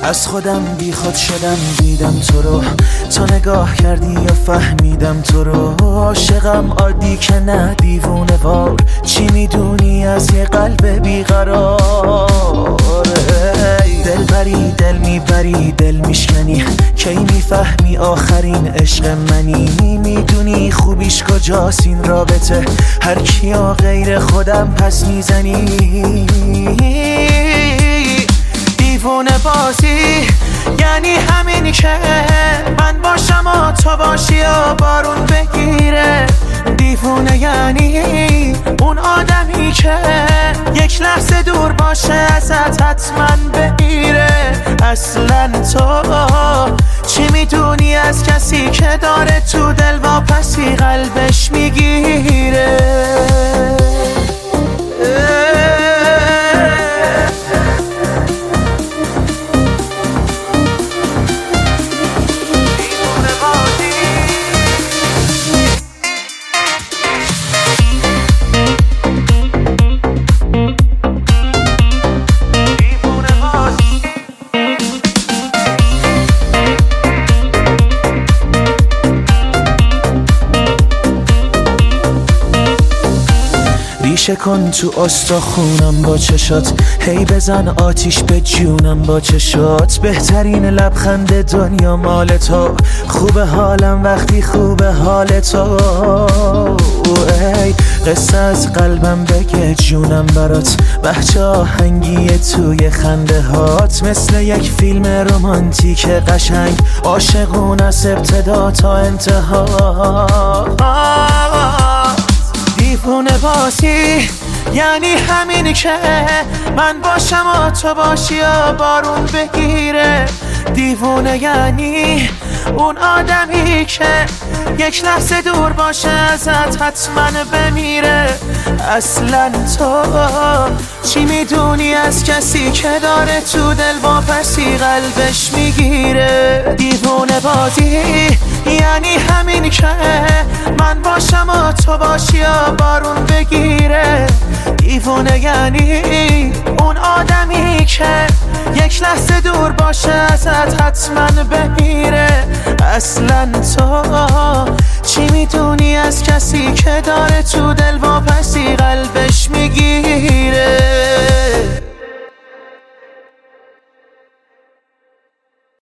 از خودم بی خود شدم دیدم تو رو، تو نگاه کردی یا فهمیدم تو رو. عاشقم عادی که نه دیوونه وار، چی میدونی از یه قلب بیقرار؟ دل بری دل میبری دل میشکنی، کی میفهمی آخرین عشق منی؟ میدونی خوبیش کجاست این رابطه، هر کیا غیر خودم پس میزنی. دیوونه بازی یعنی همین که من باشم و تو باشی و بارون بگیره. دیوونه یعنی اون آدمی که یک لحظه دور باشه ازت حتما بمیره. اصلا تو چی میدونی از کسی که داره تو دل واپسی قلبش میگیره؟ ریشه کن تو استخونم با چشات، هی بزن آتیش به جونم با چشات. بهترین لبخند دنیا مال تو، خوب حالم وقتی خوب حال تو. ای قصه از قلبم بگه جونم برات، بهجه آهنگی توی خنده هات. مثل یک فیلم رمانتیک قشنگ، عاشقون از ابتدا تا انتها. دیوونه بازی یعنی همینی که من باشم و تو باشی و بارون بگیره. دیوونه یعنی اون آدمی که یک لحظه دور باشه ازت حتما بمیره. اصلا تو چی میدونی از کسی که داره تو دل واپسی قلبش میگیره؟ دیوونه بازی یعنی همین که من باشم و تو باشی و بارون بگیره. دیوونه یعنی اون آدمی که یک لحظه دور باشه ازت حتما بمیره. اصلا تو چی میدونی از کسی که داره تو دل واپسی